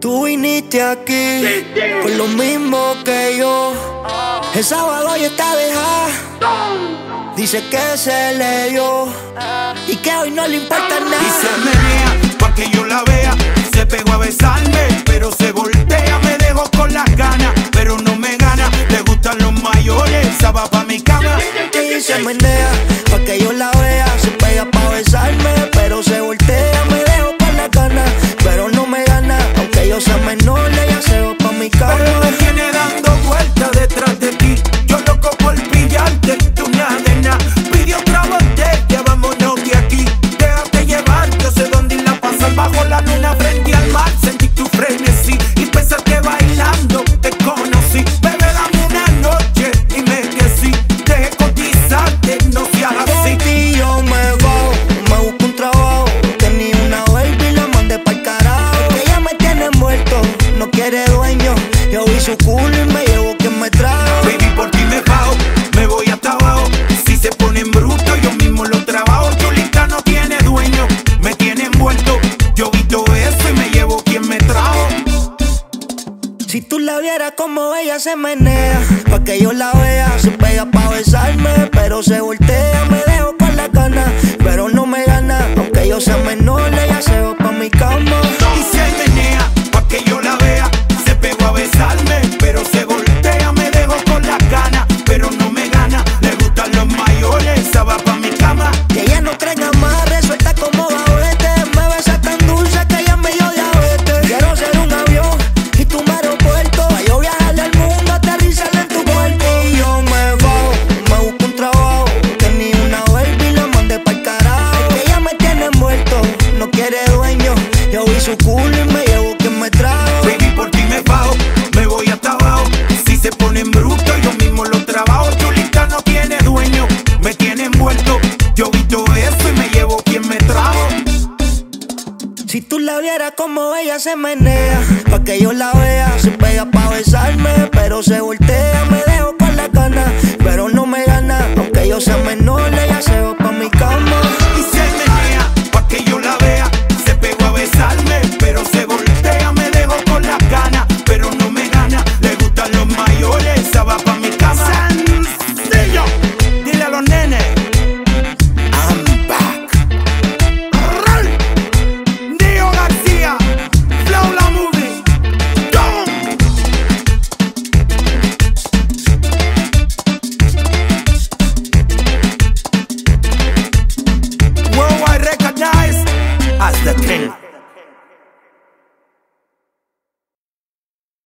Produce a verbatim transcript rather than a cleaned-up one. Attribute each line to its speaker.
Speaker 1: Tú viniste aquí por lo mismo que yo. El sábado ya está dejada. Dice que se le dio y que hoy no le importa nada.
Speaker 2: Y se menea pa' que yo la vea. Se pegó a besarme, pero se voltea. Me dejó con las ganas, pero no me gana. Le gustan los mayores, esa va pa' mi cama.
Speaker 1: Y se menea pa' que yo la vea. Se pega pa' besarme, pero se voltea. Me dejo con las ganas, pero no me gana. Aunque yo sea menor, ella se va pa' mi cama.
Speaker 2: Pero me tiene dando vueltas detrás de ti. Yo loco por pillarte, tú nada de nada. Pide otra botella, vámonos de aquí. Déjate llevar, yo sé dónde irla a pasar. Bajo la luna frente al mar, sentí tu frenesí. Y pensaste bailando, te conocí. Bebé, dame una noche, dime que sí. Deje cotizarte, no seas así.
Speaker 1: Y yo me voy, me busco un trabajo. Tenía una baby, la mandé pa'l carajo. Que ella me tiene muerto, no quiere dueño. Yo vi su culo y me llevo quien me trajo.
Speaker 2: Baby, por ti me bajo, me voy hasta abajo. Si se ponen brutos, yo mismo lo trabajo. Chulita no tiene dueño, me tiene envuelto. Yo vi todo eso y me llevo quien me trajo.
Speaker 1: Si tú la vieras como ella se menea, pa' que yo la vea. Se pega pa' besarme, pero se voltea. Me dejo con la ganas, pero no me gana. Aunque yo sea menor, ella se va pa' mi cama.
Speaker 2: Y se menea pa' que yo la vea. Se pegó a besarme, pero se voltea. Me dejo con las ganas, pero no me gana. Le gustan los mayores, esa va pa' mi cama.
Speaker 1: Que ella no trae amarre, suelta como babete. Me besa tan dulce que ella me dio diabetes. Quiero ser un avión y tu aeropuerto. Pa' yo viajarle al mundo, aterrizar en tu cuerpo. Y yo me voy, me busco un trabajo. Tenía una baby, la mandé pa'l carajo. Que ella me tiene muerto, no quiere dueño. Yo vi su culo y me llevo quien me trajo.
Speaker 2: Baby, por ti me bajo, me voy hasta abajo. Si se ponen brutos, yo mismo lo trabajo. Chulita no tiene dueño, me tiene envuelto. Yo vi todo eso y me llevo quien me trajo.
Speaker 1: Si tú la vieras como ella se menea, pa' que yo la vea. Se pega pa' besarme, pero se voltea. Me dejo con la ganas, pero no me gana. Aunque yo sea menor, ella se va pa' mi cama.
Speaker 2: Y se menea pa' que yo la vea. Se pegó a besarme, pero se voltea. Me dejo con las ganas, pero no me gana. Le gustan los mayores, esa va pa' mi cama. Sencillo, dile a los nenes I'm back. Dio García, Flow La Movie. Go. Worldwide recognized as the king.